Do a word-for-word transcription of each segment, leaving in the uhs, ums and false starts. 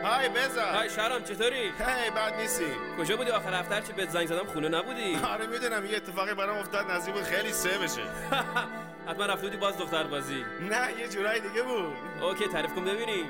های بزن. های شهرام چطوری؟ هی بد نیستی. کجا بودی آخر هفته چی بهت زنگ زدم خونه نبودی؟ آره میدونم یه اتفاقی برام افتاد نزدیک بود خیلی سه بشه. حتما رفته بودی باز دختر بازی. نه یه جورایی دیگه بود. اوکی تعریف کن ببینیم.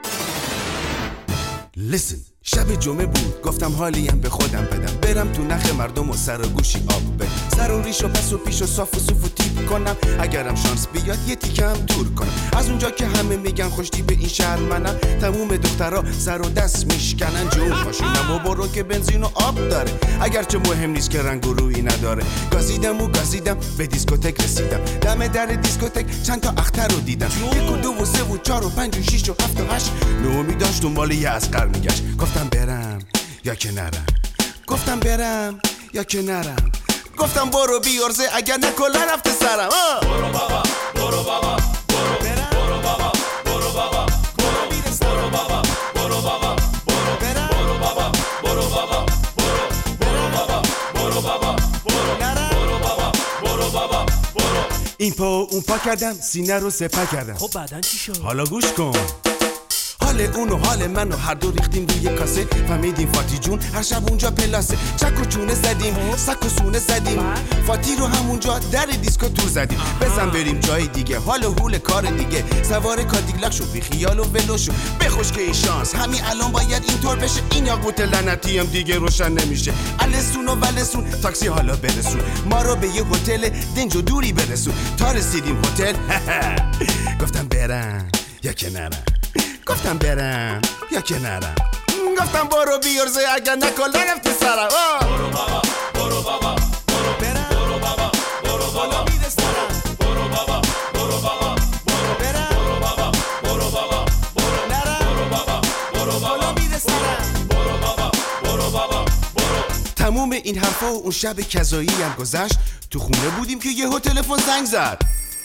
Listen شب جمعه بود گفتم حالیم به خودم بدم برم تو نخ مردم و سر و گوشی آب بدم سر و ریش و پس و پیش و صاف و صوف و تیپ کنم اگرم شانس بیاد یه تیکم دور کنم از اونجا که همه میگن خوشتی به این شهر منم تموم دخترها سر و دست میشکنن جون ماشینم و برو که بنزین و آب داره اگرچه مهم نیست که رنگ و رویی نداره گازیدم و گازیدم به دیسکوتک رسیدم دم در دیسکوتک چند تا اختر رو دیدم یک و دو و سه و چهار و پنج و شیش و هفت و هشت نهمی داشت دنبال یه اسقر میگشت گفتم برم یا که نرم گفتم برم یا که نرم گفتم برو بیارزه اگر نه کلا رفته سرم برو بابا برو بابا برو برو بابا برو بابا برو برو بابا برو بابا برو برو بابا برو بابا برو برو بابا برو بابا برو برو بابا برو بابا برو این پا و اون پا کردم سینه رو سپر کردم خب بعدن چی شد؟ حالا گوش کن حال اون و حال من و هر دو ریختیم روی کاسه فهمیدیم فاتی جون هر شب اونجا پلاسه چک و چونه زدیم سک و سونه زدیم فاتی رو همونجا در دیسکو تور زدیم بزن بریم جای دیگه حال و حول کار دیگه سوار کادیلاک شو بی خیال و ولو شو بخوش که این شانس همین الان باید اینطور بشه این یاقوت لعنتی هم دیگه روشن نمیشه السون و ولسون تاکسی حالا برسون ما رو به یه هتل دنج و دوری برسون تا رسیدیم هتل گفتم برم یا که نرم گفتم برم یا که نرم گفتم برو بیارزه اگر نکلا رفتی سرم برو بابا برو بابا برو برم برو بابا برو بالا میرسم برو بابا برو بابا برو برم برو بابا برو بابا برو نرم برو بابا برو بابا میرسم برو بابا برو بابا برو تموم این حرفا و اون شب کذایی هم گذشت تو خونه بودیم که یهو تلفن زنگ زد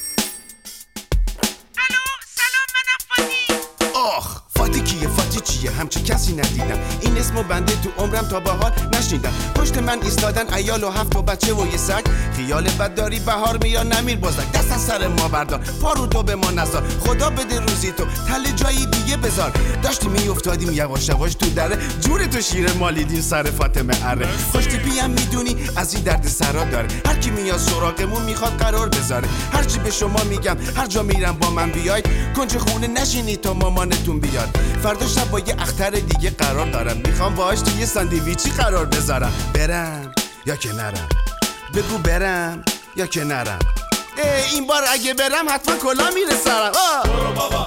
آخ فاتی کیه فاتی چیه همچه کسی ندیدم این اسمو بنده تو عمرم تا به حال نشنیدم پشت من ایستادن عیال و هفت و بچه و یه سگ خیال بد داری بهار میاد نمیر بازک دست از سر ما بردار پارو تو به ما نزار خدا بده روزی تو تله جایی دیگه بذار داشتی میافتادیم یواش یواش تو دره جور تو شیر مالیدین سر فاطمه اره خوشتی پیم میدونی از این درد سرا داره هر کی میاد سراغمون میخواد قرار بذاره هر چی به شما میگم هر جا میرم با من بیاید کنج خونه نشینی تا مامانتون بیاد فردا شب با یه اختر دیگه قرار دارم میخوام باهاش توی یه ساندویچی قرار بذارم برم یا که نرم بگو برم یا که نرم این بار اگه برم حتما کلا میره سرم برو بابا